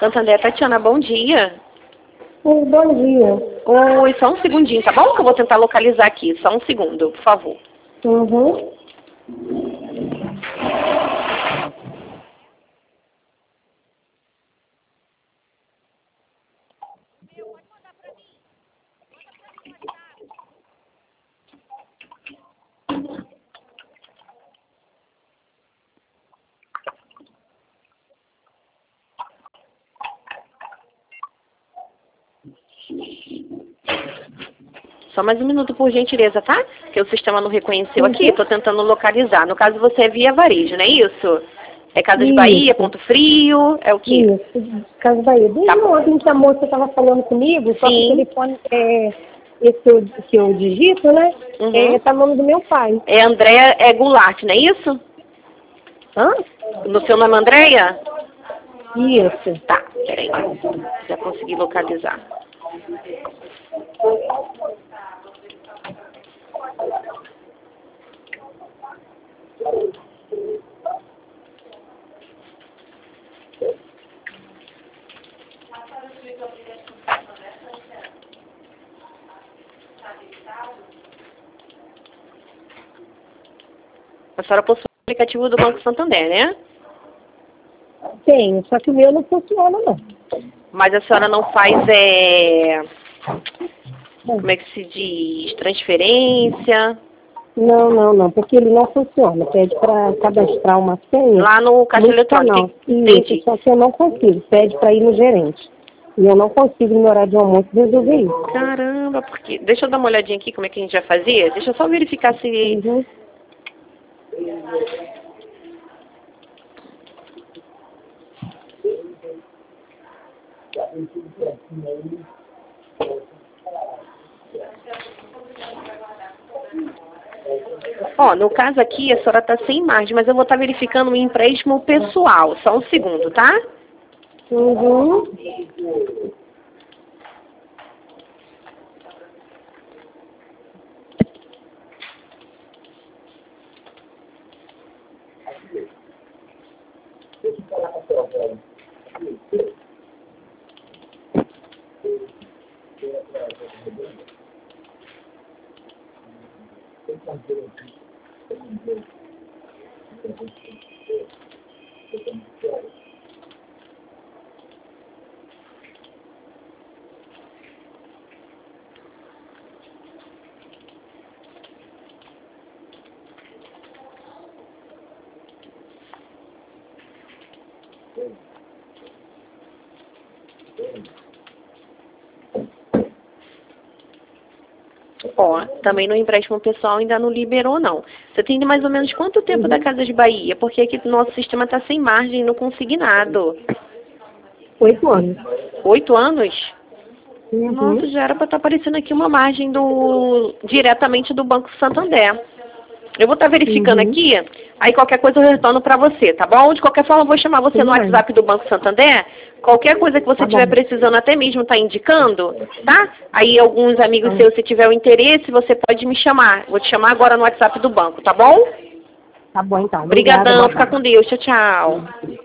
Santander, Tatiana, bom dia. Bom dia. Oi, só um segundinho, tá bom? Que eu vou tentar localizar aqui. Só um segundo, por favor. Uhum. Só mais um minuto, por gentileza, tá? Que o sistema não reconheceu aqui, tô tentando localizar. No caso, você é via varejo, não é isso? É Casa de Bahia, Ponto Frio, é o quê? Isso, Casa Bahia. Desde ontem que a moça estava falando comigo, só que o telefone esse que eu digito, né? Tá no nome do meu pai. É Andréa Goulart, não é isso? Hã? No seu nome é Andréa? Isso. Tá, peraí. Já consegui localizar. A senhora possui o aplicativo do Banco Santander, né? Tenho, só que o meu não funciona, não. Mas a senhora não faz, como é que se diz? Transferência? Não, porque ele não funciona. Pede para cadastrar uma senha. Lá no caixa eletrônico. Isso, só que eu não consigo. Pede para ir no gerente. E eu não consigo, no horário de almoço, resolver isso. Caramba, porque... Deixa eu dar uma olhadinha aqui como é que a gente vai fazer. Deixa eu só verificar se... Ó, no caso aqui, a senhora está sem margem, mas eu vou estar verificando o empréstimo pessoal. Só um segundo, tá? Ó, também no empréstimo pessoal ainda não liberou, não. Você tem mais ou menos quanto tempo da Casa de Bahia? Porque aqui o nosso sistema está sem margem no consignado. 8 anos. 8 anos? Nossa, já era para estar aparecendo aqui uma margem diretamente do Banco Santander. Eu vou estar verificando aqui, aí qualquer coisa eu retorno para você, tá bom? De qualquer forma, eu vou chamar você no WhatsApp do Banco Santander. Qualquer coisa que você estiver precisando, até mesmo tá indicando, tá? Aí alguns amigos seus, se tiver o interesse, você pode me chamar. Vou te chamar agora no WhatsApp do banco, tá bom? Tá bom, então. Obrigadão, fica com Deus. Tchau, tchau.